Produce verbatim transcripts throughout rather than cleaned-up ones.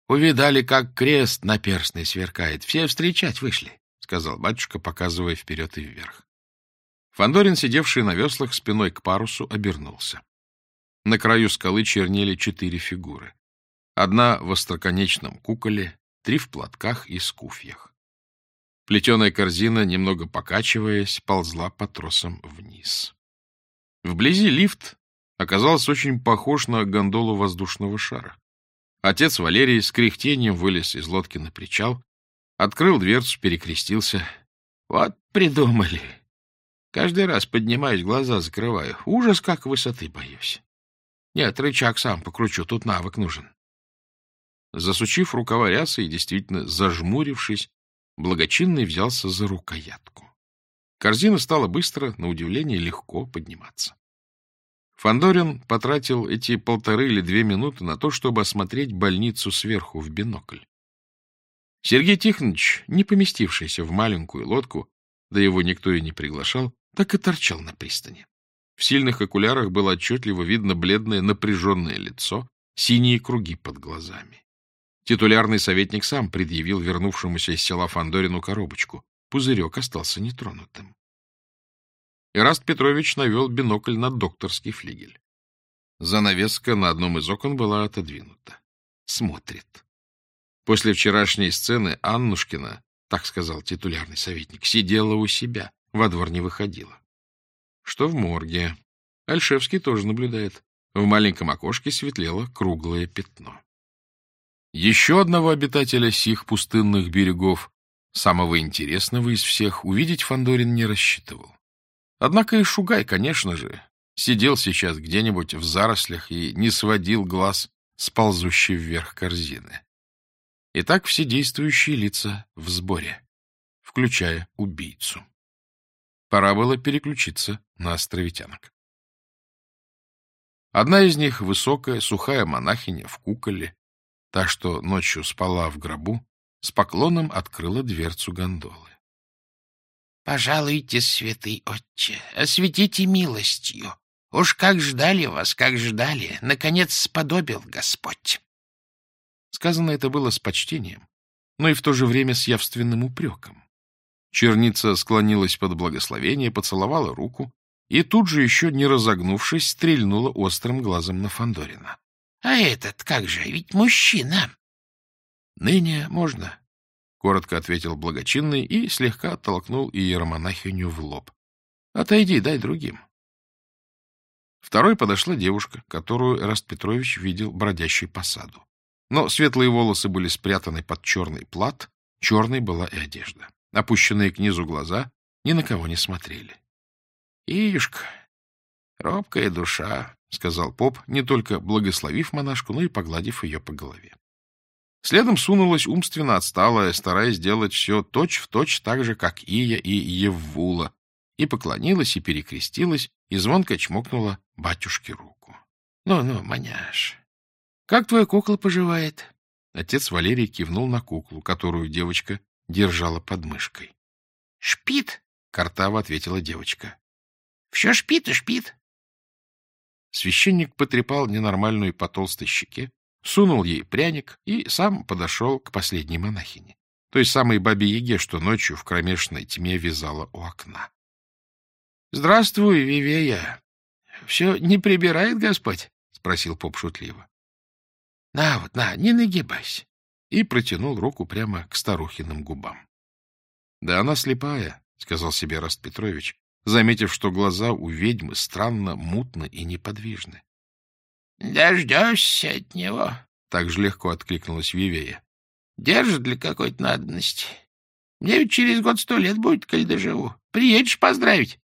Увидали, как крест наперстный сверкает. Все встречать вышли, — сказал батюшка, показывая вперед и вверх. Фандорин, сидевший на веслах спиной к парусу, обернулся. На краю скалы чернели четыре фигуры. Одна в остроконечном куколе, три в платках и скуфьях. Плетеная корзина, немного покачиваясь, ползла по тросам вниз. Вблизи лифт оказался очень похож на гондолу воздушного шара. Отец Валерий с кряхтением вылез из лодки на причал, открыл дверцу, перекрестился. — Вот придумали. Каждый раз поднимаюсь, глаза закрываю. Ужас, как высоты боюсь. Нет, рычаг сам покручу, тут навык нужен. Засучив рукава рясы и действительно зажмурившись, Благочинный взялся за рукоятку. Корзина стала быстро, на удивление, легко подниматься. Фандорин потратил эти полторы или две минуты на то, чтобы осмотреть больницу сверху в бинокль. Сергей Тихонович, не поместившийся в маленькую лодку, да его никто и не приглашал, так и торчал на пристани. В сильных окулярах было отчетливо видно бледное напряженное лицо, синие круги под глазами. Титулярный советник сам предъявил вернувшемуся из села Фандорину коробочку. Пузырек остался нетронутым. Эраст Петрович навел бинокль на докторский флигель. Занавеска на одном из окон была отодвинута. Смотрит. После вчерашней сцены Аннушкина, так сказал титулярный советник, сидела у себя, во двор не выходила. Что в морге? Альшевский тоже наблюдает. В маленьком окошке светлело круглое пятно. Еще одного обитателя сих пустынных берегов, самого интересного из всех, увидеть Фандорин не рассчитывал. Однако и Шугай, конечно же, сидел сейчас где-нибудь в зарослях и не сводил глаз с ползущей вверх корзины. Итак, все действующие лица в сборе, включая убийцу. Пора было переключиться на островитянок. Одна из них, высокая, сухая монахиня в куколе, та, что ночью спала в гробу, с поклоном открыла дверцу гондолы. — Пожалуйте, святый отче, осветите милостью. Уж как ждали вас, как ждали, наконец сподобил Господь. Сказано это было с почтением, но и в то же время с явственным упреком. Черница склонилась под благословение, поцеловала руку и тут же, еще не разогнувшись, стрельнула острым глазом на Фандорина. — А этот как же, ведь мужчина! — Ныне можно, — коротко ответил Благочинный и слегка оттолкнул иеромонахиню в лоб. — Отойди, дай другим. Второй подошла девушка, которую Эраст Петрович видел бродящей по саду. Но светлые волосы были спрятаны под черный плат, черной была и одежда. Опущенные к низу глаза ни на кого не смотрели. — Ишка, робкая душа, — сказал поп, не только благословив монашку, но и погладив ее по голове. Следом сунулась умственно отсталая, стараясь сделать все точь-в-точь так же, как Ия и Еввула, и поклонилась, и перекрестилась, и звонко чмокнула батюшке руку. Ну — Ну-ну, маняш, как твоя кукла поживает? Отец Валерий кивнул на куклу, которую девочка держала под мышкой. — Шпит, — картаво ответила девочка. — Все шпит и шпит. Священник потрепал ненормальную по толстой щеке, сунул ей пряник и сам подошел к последней монахине, той самой бабе-яге, что ночью в кромешной тьме вязала у окна. — Здравствуй, Вивея. Все не прибирает Господь? — спросил поп шутливо. — На вот, на, не нагибайся. И протянул руку прямо к старухиным губам. — Да она слепая, — сказал себе Эраст Петрович, заметив, что глаза у ведьмы странно мутны и неподвижны. — Дождешься от него, — так же легко откликнулась Вивея. — Держит для какой-то надобности. Мне ведь через год сто лет будет, коль доживу. Приедешь поздравить.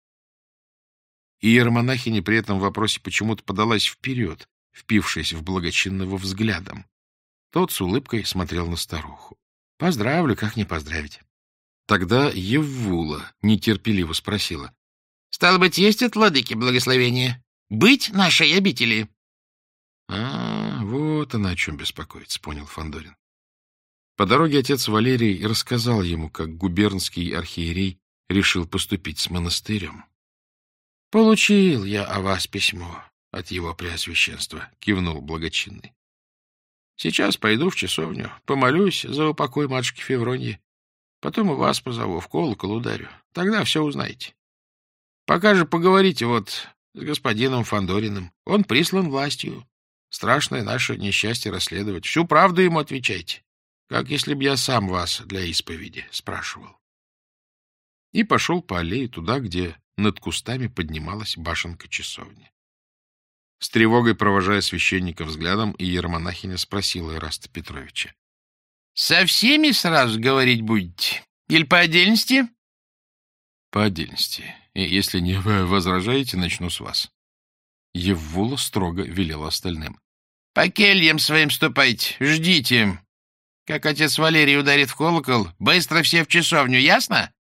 И иеромонахиня при этом вопросе почему-то подалась вперед, впившись в Благочинного взглядом. Тот с улыбкой смотрел на старуху. — Поздравлю, как не поздравить. Тогда Еввула нетерпеливо спросила. — Стало быть, есть от владыки благословение? Быть нашей обители? — А, вот она о чем беспокоится, — понял Фандорин. По дороге отец Валерий рассказал ему, как губернский архиерей решил поступить с монастырем. — Получил я о вас письмо от его преосвященства, — кивнул Благочинный. Сейчас пойду в часовню, помолюсь за упокой матушки Февроньи. Потом и вас позову, в колокол ударю. Тогда все узнаете. Пока же поговорите вот с господином Фандориным. Он прислан властью. Страшное наше несчастье расследовать. Всю правду ему отвечайте. Как если б я сам вас для исповеди спрашивал. И пошел по аллее туда, где над кустами поднималась башенка часовни. С тревогой провожая священника взглядом, иеромонахиня спросила Ираста Петровича: — Со всеми сразу говорить будете? Или по отдельности? — По отдельности. И если не вы возражаете, начну с вас. Еввула строго велела остальным: — По кельям своим ступайте, ждите. Как отец Валерий ударит в колокол, быстро все в часовню, ясно?